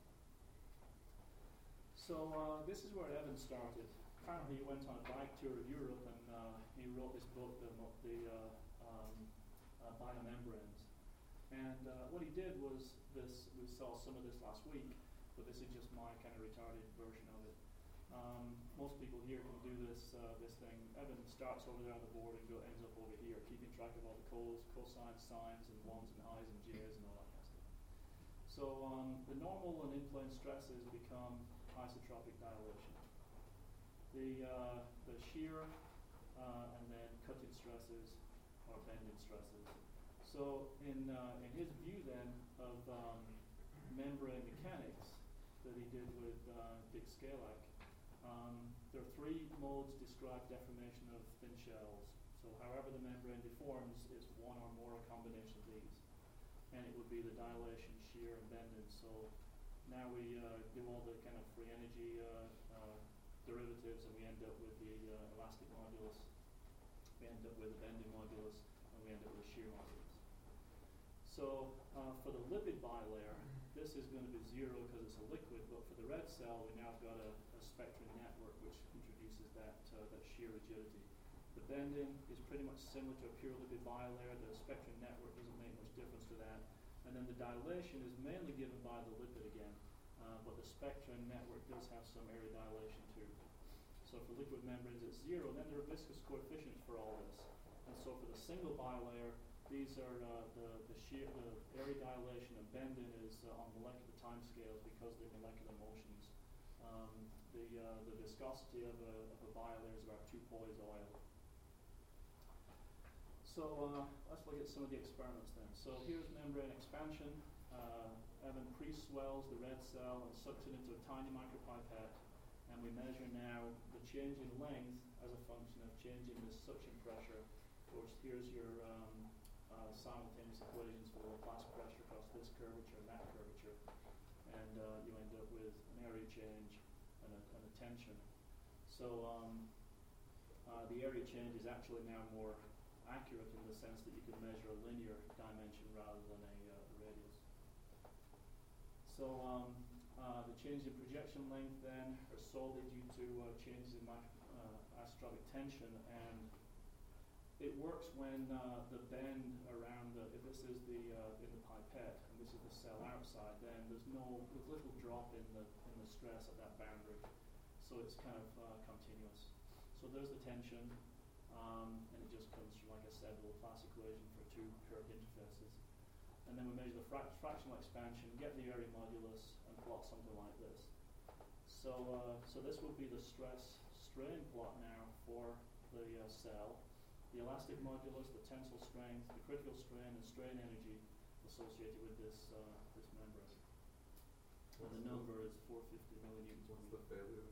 So uh, this is where Evan started. Apparently he went on a bike tour of Europe and uh, he wrote this book, the, the uh, um, uh, Biomembranes. And uh, what he did was this, we saw some of this last week, but this is just my kind of retarded version of it. Um, most people here can do this uh, this thing. Evan starts over there on the board and go, ends up over here, keeping track of all the cos, cosines, sines, and ones and i's and j's and all that kind of stuff. So um, the normal and in-plane stresses become isotropic dilation. The, uh, the shear uh, and then cutting stresses or bending stresses. So in, uh, in his view then of um, membrane mechanics that he did with uh, Dick Scalak, um, there are three modes describe deformation of thin shells. So however the membrane deforms is one or more a combination of these. And it would be the dilation, shear, and bending. So now we uh, do all the kind of free energy uh, uh, derivatives, and we end up with the uh, elastic modulus, we end up with the bending modulus, and we end up with the shear modulus. So uh, for the lipid bilayer, this is going to be zero because it's a liquid, but for the red cell, we now have got a, a spectrin network which introduces that, uh, that shear rigidity. The bending is pretty much similar to a pure lipid bilayer. The spectrin network doesn't make much difference to that. And then the dilation is mainly given by the lipid again, uh, but the spectrum network does have some area dilation too. So for liquid membranes it's zero, and then there are viscous coefficients for all this. And so for the single bilayer, these are uh, the, the shear, the area dilation of bending is uh, on molecular time scales because they're molecular motions. Um, the, uh, the viscosity of a, of a bilayer is about two poise oil. So uh, let's look at some of the experiments then. So here's membrane expansion. Uh, Evan pre-swells the red cell and sucks it into a tiny micropipette, and we measure now the change in length as a function of changing the suction pressure. Of course, here's your um, uh, simultaneous equations for the Laplace pressure across this curvature and that curvature, and uh, you end up with an area change and a, and a tension. So um, uh, the area change is actually now more accurate in the sense that you can measure a linear dimension rather than a, uh, a radius. So um, uh, the change in projection length then are solely due to uh, changes in uh, isotropic tension, and it works when uh, the bend around the, if this is the uh, in the pipette and this is the cell outside, then there's no there's little drop in the in the stress at that boundary, so it's kind of uh, continuous. So there's the tension. Um, and it just comes from, like I said, the Laplace equation for two curved interfaces. And then we measure the frac fractional expansion, get the area modulus, and plot something like this. So, uh, so this would be the stress strain plot now for the uh, cell. The elastic modulus, the tensile strength, the critical strain, and strain energy associated with this uh, this membrane. And the number is four hundred fifty millinewtons. What's the failure?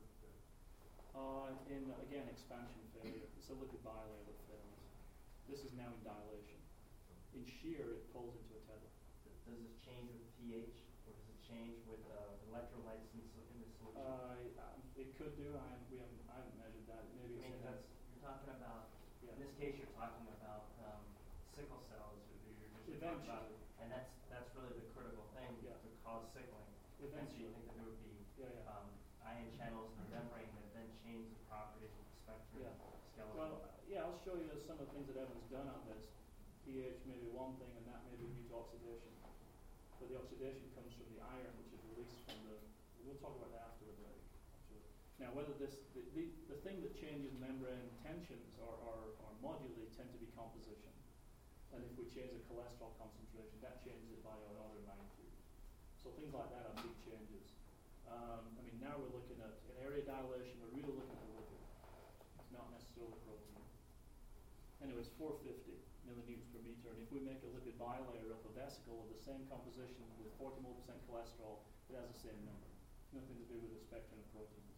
Uh, in, again, expansion failure. It's a liquid bilayer that fails. This is now in dilation. In shear, it pulls into a tether. Does this change with pH, or does it change with uh, electrolytes in, so in the solution? Uh, um, it could do. I, we haven't, I haven't measured that. Maybe I mean, it's that's, you're talking about, yeah. in this case, you're talking about um, sickle cells, or you're just you're talking about, Eventually. and that's that's really the critical thing Yeah. to cause sickling. And so you Eventually. think that there would be Yeah, yeah. um, ion channels in the membrane that then change the properties of the spectrum Yeah. skeleton. Well, yeah, I'll show you some of the things that Evan's done on this. pH may be one thing, and that may be due to oxidation. But the oxidation comes from the iron, which is released from the. We'll talk about that after the break. Actually. Now, whether this the, the the thing that changes membrane tensions or, or, or moduli tend to be composition, and if we change the cholesterol concentration, that changes it by an order of magnitude. So things like that are big changes. Um, I mean, now we're looking at in area dilation. We're really looking at a lipid. It's not necessarily protein. Anyway, it's four hundred fifty millinewtons per meter, and if we make a lipid bilayer of a vesicle of the same composition with forty more percent cholesterol, it has the same number. Nothing to do with the spectrum of proteins.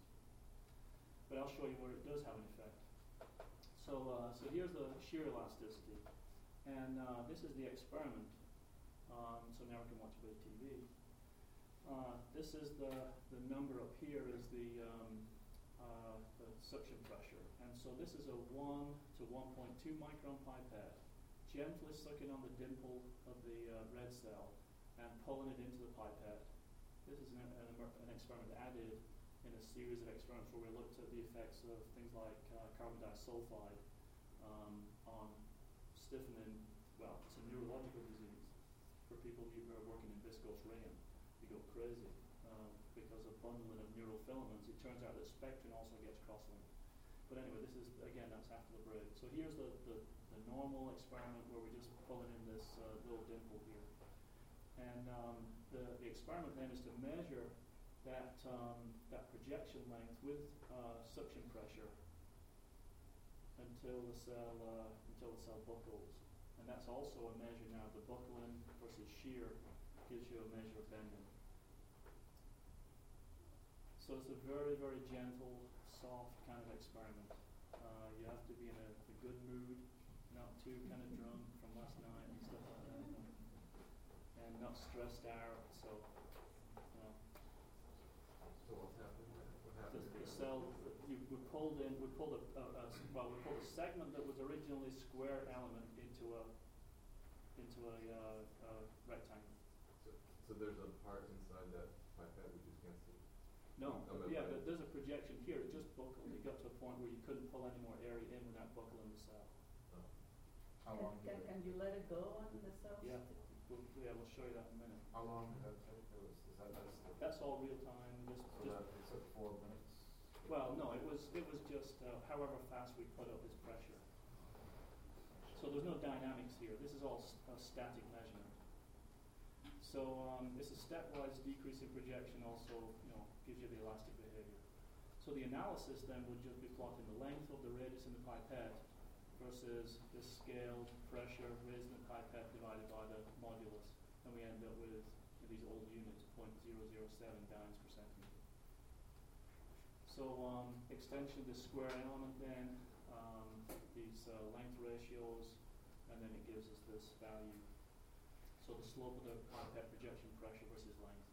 But I'll show you where it does have an effect. So, uh, so here's the shear elasticity, and uh, this is the experiment. Um, so now I can watch a bit of T V. Uh, this is the the number up here is the um, uh, the suction pressure, and so this is a one to one point two micron pipette, gently sucking on the dimple of the uh, red cell and pulling it into the pipette. This is an, an, an experiment added in a series of experiments where we looked at the effects of things like uh, carbon disulfide um, on stiffening. Well, it's a neurological disease for people who are working in viscose raying. You go crazy uh, because of bundling of neural filaments. It turns out that spectrin also gets cross-linked. But anyway, this is, again, that's after the break. So here's the, the, the normal experiment where we're just pulling in this uh, little dimple here. And um, the, the experiment then is to measure that, um, that projection length with uh, suction pressure until the cell, uh, until the cell buckles. And that's also a measure now. The buckling versus shear gives you a measure of bending. So it's a very, very gentle, soft kind of experiment. Uh, you have to be in a, a good mood, not too kind of drunk from last night and stuff like that, and, and not stressed out. So, you know, So what's happening there? What the, happened the here? cell, you, we pulled in, we pulled a, a, a, well, we pulled a segment that was originally square element into a, into a, uh, a rectangle. So, so there's a part inside that pipette we just can't see? No, Oh, but yeah, okay. but there's a projection here. It just buckled. It got to a point where you couldn't pull any more area in without buckling the cell. Oh. How long Can, did can it, you let it go on the cells? Yeah, we'll, yeah, we'll show you that in a minute. how long did that take? It was, is That, that's the, That's all real time, just, so just, that, it took four minutes? well, no, it was, it was just uh, however fast we put up this pressure. So there's no dynamics here, this is all s- a static measurement. So um, this is stepwise decrease in projection also, you know, gives you the elastic behavior. So the analysis then would just be plotting the length of the radius in the pipette versus the scaled pressure raised in the pipette divided by the modulus, and we end up with these old units, zero point zero zero seven dynes per centimeter. So um, extension to square element then, um, these uh, length ratios, and then it gives us this value. So the slope of the pipette projection pressure versus length.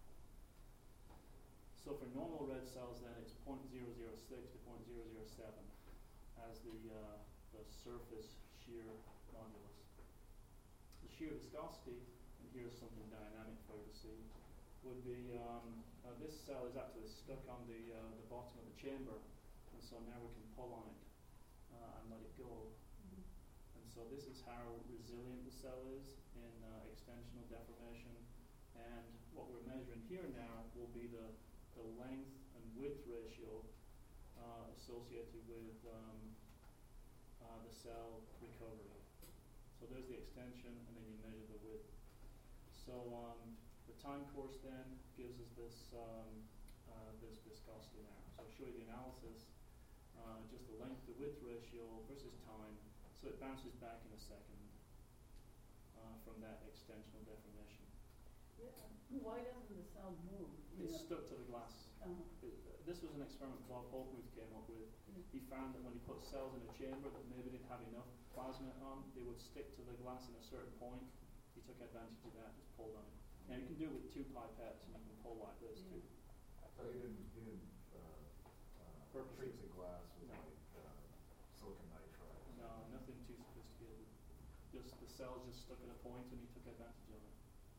So for normal red cells then it's zero point zero zero six to zero point zero zero seven as the, uh, the surface shear modulus. The shear viscosity, and here's something dynamic for you to see, would be, um, uh, this cell is actually stuck on the, uh, the bottom of the chamber, and so now we can pull on it uh, and let it go. And so this is how resilient the cell is in uh, extensional deformation, and what we're measuring here now will be the, the length and width ratio uh, associated with um, uh, the cell recovery. So there's the extension, and then you measure the width. So um, the time course then gives us this um, uh, this viscosity now. So I'll show you the analysis, uh, just the length to width ratio versus time. So it bounces back in a second uh, from that extensional deformation. Yeah. Why doesn't the cell move? You It's know? stuck to the glass. Uh-huh. It, uh, this was an experiment Bob Holtmuth came up with. Yeah. He found that when he put cells in a chamber that maybe didn't have enough plasma on, they would stick to the glass in a certain point. He took advantage of that, just pulled on it. Now you can do it with two pipettes, and you can pull like this Yeah. too. So you didn't, you didn't, uh, uh, Purposely. treat the glass with No. like, uh, silicon nitride? No, nothing too sophisticated. Just the cells just stuck at a point, and he took advantage of it.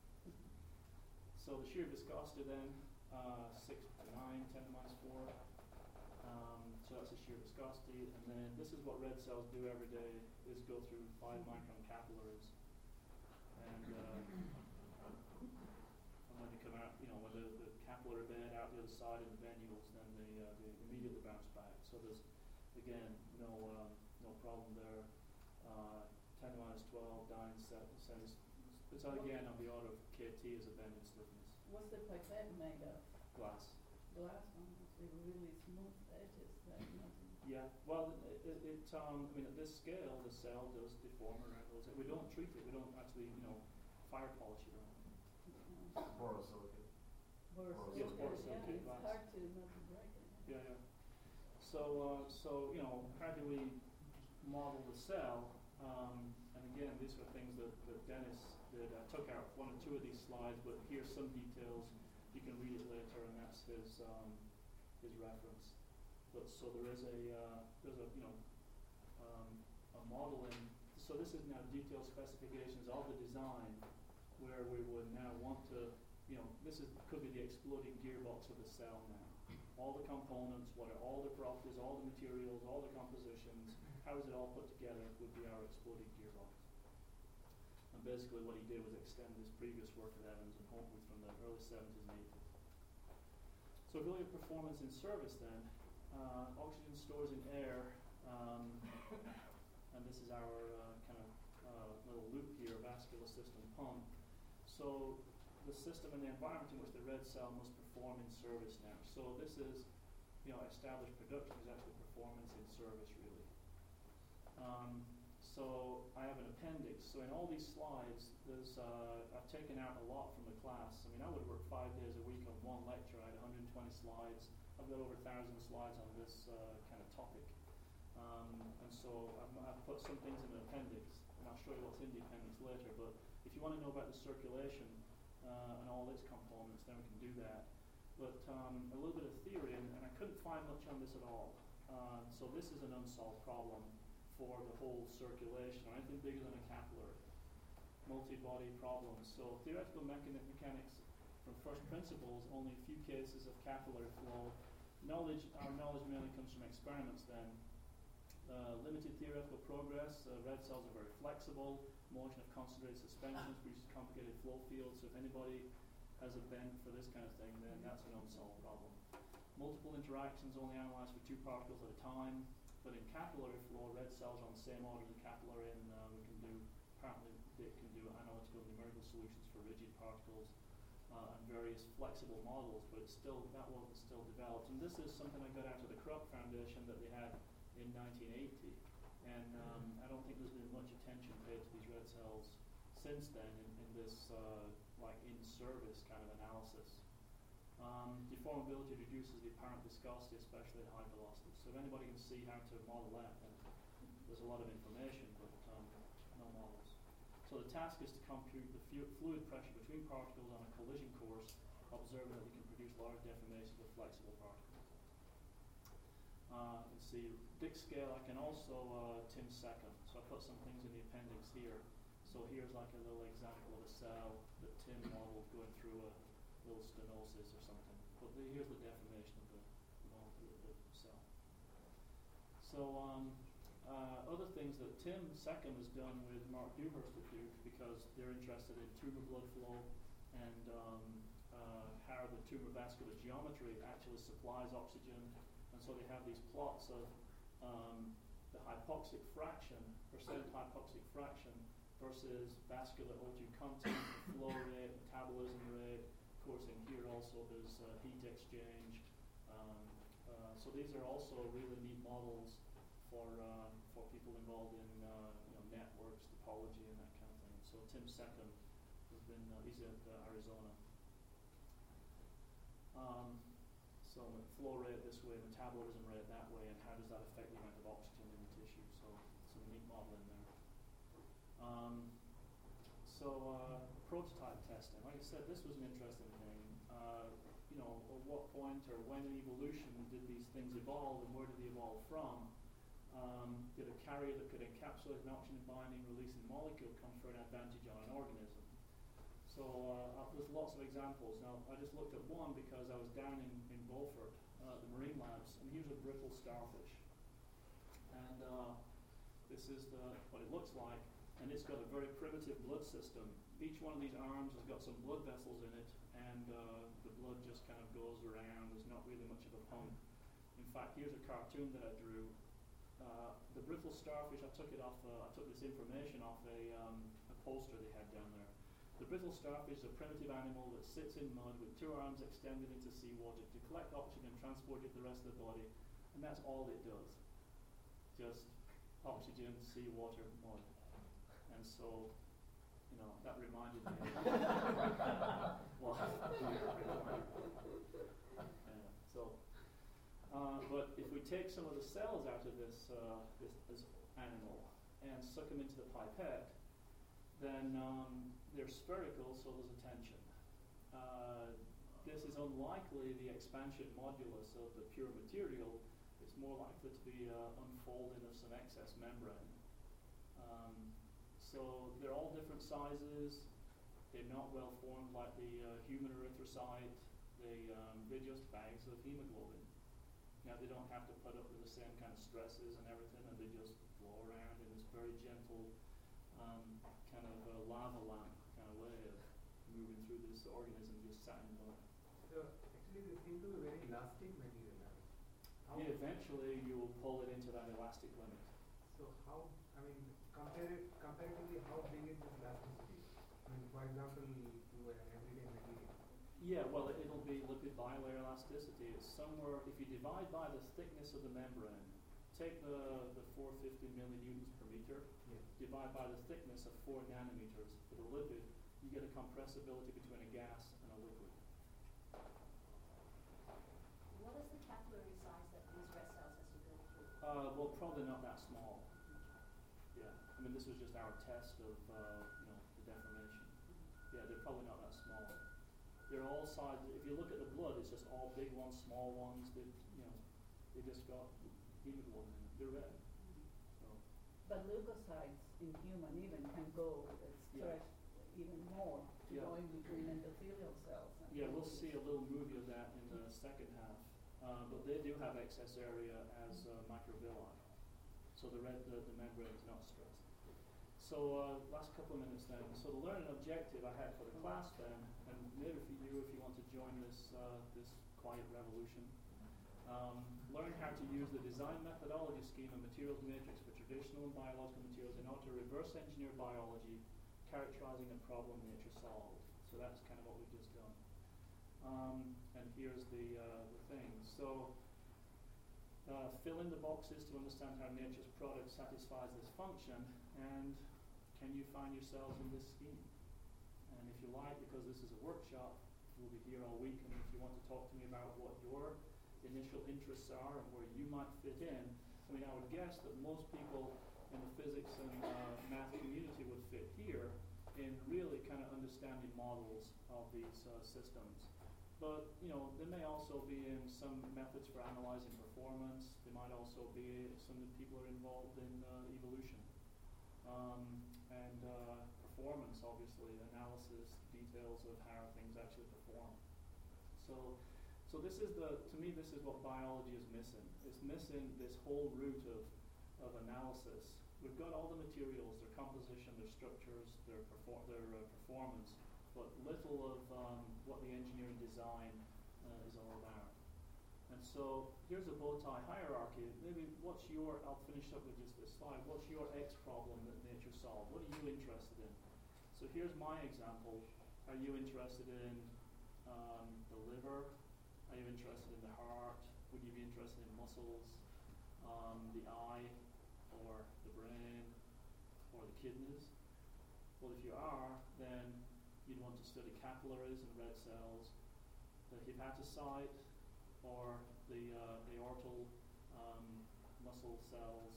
So the shear viscosity then, uh, six to nine, ten to minus four. Um, so that's the shear viscosity, and then this is what red cells do every day: is go through five micron capillaries, and, uh, and when they come out, you know, when the, the capillary bed out the other side in the venules, then they uh, they immediately bounce back. So there's again no uh, no problem there. Uh, ten to minus twelve dyne set sense. It's again on the order of K T as a bending stiffness. What's the pipette made of? Glass. Glass one. It's really smooth edges. Like nothing. Yeah. Well, it, it, it um, I mean, at this scale, the cell does deform around those. We don't treat it. We don't actually, you know, fire polish it around. Uh, Borosilicate? borosilicate, Yes, yeah, borosilicate it's glass. hard to not to break it. Yeah, yeah. So, uh, so you know, how do we model the cell? Um, and again, these are things that, that Dennis did. I took out one or two of these slides, but here's some details. You can read it later, and that's his um, his reference. But so there is a uh, there's a you know um, a modeling. So this is now detailed specifications of the design, where we would now want to, you know, this is could be the exploding gearbox of the cell now. All the components, what are all the properties, all the materials, all the compositions, how is it all put together would be our exploding gearbox. And basically what he did was extend this previous work of Evans and Holtmuth from the early seventies and eighties. So really performance in service then, uh, oxygen stores in air, um, and this is our uh, kind of uh, little loop here, vascular system pump. So the system and the environment in which the red cell must perform in service now. So this is, you know, established production is actually performance in service really. Um, so I have an appendix. So in all these slides, there's uh, I've taken out a lot from the class. I mean, I would work five days a week on one lecture. I had one hundred twenty slides. I've got over a thousand slides on this uh, kind of topic. Um, and so I've, I've put some things in an appendix, and I'll show you what's in the appendix later. But if you want to know about the circulation uh, and all its components, then we can do that. But um, a little bit of theory, and, and I couldn't find much on this at all. Uh, so this is an unsolved problem for the whole circulation, or anything bigger than a capillary. Multi-body problems. So theoretical mechani- mechanics from first principles, only a few cases of capillary flow. Knowledge, our knowledge mainly comes from experiments then. Uh, limited theoretical progress. Uh, red cells are very flexible. Motion of concentrated suspensions produces complicated flow fields. So if anybody has a bent for this kind of thing, then that's an unsolved problem. Multiple interactions only analysed for two particles at a time, but in capillary flow, red cells are on the same order as the capillary, and uh, we can do, apparently they can do analytical numerical solutions for rigid particles uh, and various flexible models, but it's still, that wasn't still developed. And this is something I got out of the Krupp Foundation that they had in nineteen eighty, and um, I don't think there's been much attention paid to these red cells since then in, in this uh, like in-service kind of analysis. Um, deformability reduces the apparent viscosity, especially at high velocity. So if anybody can see how to model that, then there's a lot of information, but um, no models. So the task is to compute the fu fluid pressure between particles on a collision course, observing that we can produce large deformations with flexible particles. Uh, let's see, Dick scale I can also uh, Tim second. So I put some things in the appendix here. So here's like a little example of a cell that Tim modeled going through a little stenosis or something. But the, here's the deformation of the, the, the cell. So um, uh, other things that Tim Seckham has done with Mark Dewhurst at Duke, because they're interested in tumor blood flow and um, uh, how the tumor vascular geometry actually supplies oxygen. And so they have these plots of um, the hypoxic fraction, percent hypoxic fraction, versus vascular O two content, flow rate, metabolism rate. Of course, in here also there's uh, heat exchange. Um, uh, so these are also really neat models for uh, for people involved in uh, you know, networks, topology, and that kind of thing. So Tim Seckham has been uh, he's at uh, Arizona. Um, so flow rate this way, metabolism rate that way, and how does that affect the amount of oxygen in the tissue? So some neat modeling there. Um, so uh, prototype testing, like I said, this was an interesting thing. Uh, you know, at what point or when in evolution did these things evolve, and where did they evolve from? Um, did a carrier that could encapsulate an oxygen binding releasing molecule confer an advantage on an organism? So uh, there's lots of examples. Now, I just looked at one because I was down in, in Beaufort, uh, the marine labs, and here's a brittle starfish. And uh, this is the, what it looks like. And it's got a very primitive blood system. Each one of these arms has got some blood vessels in it, and uh, the blood just kind of goes around. There's not really much of a pump. In fact, here's a cartoon that I drew. Uh, the brittle starfish, I took it off. Uh, I took this information off a, um, a poster they had down there. The brittle starfish is a primitive animal that sits in mud with two arms extended into seawater to collect oxygen and transport it to the rest of the body, and that's all it does. Just oxygen, seawater, mud. And so, you know, that reminded me. Well, yeah, so, uh, but if we take some of the cells out of this, uh, this, this animal and suck them into the pipette, then um, they're spherical, so there's a tension. Uh, this is unlikely the expansion modulus of the pure material. It's more likely to be uh, unfolding of some excess membrane. Um, So they're all different sizes. They're not well formed like the uh, human erythrocyte. They, um, they're just bags of hemoglobin. Now they don't have to put up with the same kind of stresses and everything, and they just flow around in this very gentle um, kind of uh, lava lamp kind of way of moving through this organism just sat in mud. So actually they seem to be very elastic material. How Yeah, eventually you will pull it into that elastic limit. So how, I mean, compare it, comparatively, how big is this elasticity? I mean, for example, to an everyday material. Yeah, well, it, it'll be lipid bilayer elasticity. It's somewhere, if you divide by the thickness of the membrane, take the, the four hundred fifty millinewtons per meter, Yeah. divide by the thickness of four nanometers for the lipid, you get a compressibility between a gas and a liquid. What is the capillary size that these red cells has to go through? Uh, well, probably not that small. Yeah, I mean, this was just our test of, uh, you know, the deformation. Yeah, they're probably not that small. They're all sizes. If you look at the blood, it's just all big ones, small ones. They, you know, they just got hemoglobin in them. They're red. So. But leukocytes in human even can go Yeah. stretch even more to Yeah. go in between endothelial cells. And Yeah, we'll tissues. see a little movie of that in the second half. Uh, but they do have excess area as uh, microvilli. So the red, the, the membrane is not stressed. so uh, last couple of minutes then. So the learning objective I had for the class then, and maybe for you if you want to join this uh, this quiet revolution, um, learn how to use the design methodology scheme and materials matrix for traditional and biological materials in order to reverse engineer biology, characterizing a problem nature solved. So that's kind of what we've just done. Um, and here's the uh, the thing. So. Uh, fill in the boxes to understand how nature's product satisfies this function, and can you find yourselves in this scheme? And if you like, because this is a workshop, we'll be here all week, and if you want to talk to me about what your initial interests are and where you might fit in, I mean, I would guess that most people in the physics and uh, math community would fit here in really kind of understanding models of these uh, systems. But, you know, there may also be in some methods for analyzing performance. There might also be some people are involved in uh, evolution. Um, and uh, performance, obviously, analysis, details of how things actually perform. So, so this is the, to me, this is what biology is missing. It's missing this whole route of, of analysis. We've got all the materials, their composition, their structures, their, perfor their uh, performance, but little of um, what the engineering design uh, is all about. And so here's a bow tie hierarchy. Maybe what's your, I'll finish up with just this slide, what's your X problem that nature solved? What are you interested in? So here's my example. Are you interested in um, the liver? Are you interested in the heart? Would you be interested in muscles, um, the eye, or the brain, or the kidneys? Well, if you are, then you'd want to study capillaries and red cells, the hepatocyte, or the uh, aortal um, muscle cells,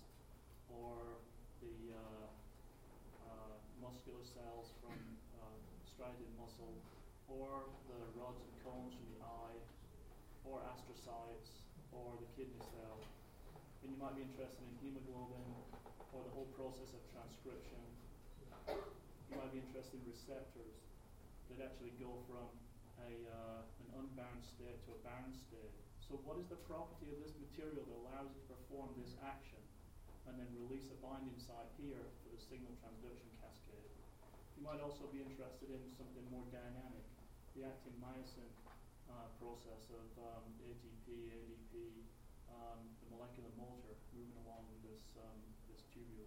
or the uh, uh, muscular cells from uh, striated muscle, or the rods and cones from the eye, or astrocytes, or the kidney cell. And you might be interested in hemoglobin, or the whole process of transcription. You might be interested in receptors that actually go from a, uh, an unbound state to a bound state. So what is the property of this material that allows it to perform this action and then release a binding site here for the signal transduction cascade? You might also be interested in something more dynamic, the actin myosin uh, process of um, A T P, A D P, um, the molecular motor moving along with this, um, this tubule.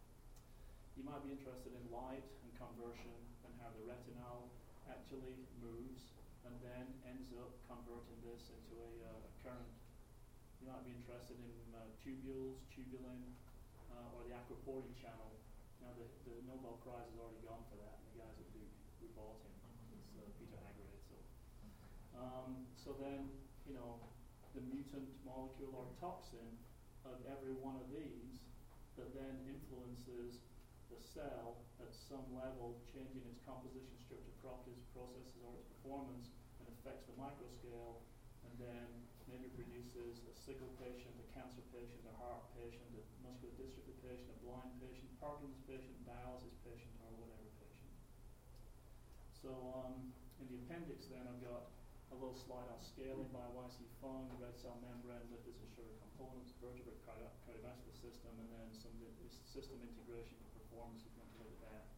You might be interested in light and conversion and how the retinal actually moves and then ends up converting this into a, uh, a current. You might be interested in uh, tubules, tubulin, uh, or the aquaportin channel. Now the, the Nobel Prize has already gone for that, and the guys at Duke who bought him. It's uh, Peter Hagerade. So, um, so then, you know, the mutant molecule or toxin of every one of these that then influences the cell at some level, changing its composition, structure, properties, processes, or its performance, and affects the microscale, and then maybe produces a sickle patient, a cancer patient, a heart patient, a muscular dystrophy patient, a blind patient, Parkinson's patient, dialysis patient, or whatever patient. So um, in the appendix then I've got a little slide on scaling by Y C Fung, red cell membrane, lipids and sugar components, vertebrate cardiovascular system, and then some system integration for performance if you want to look at that.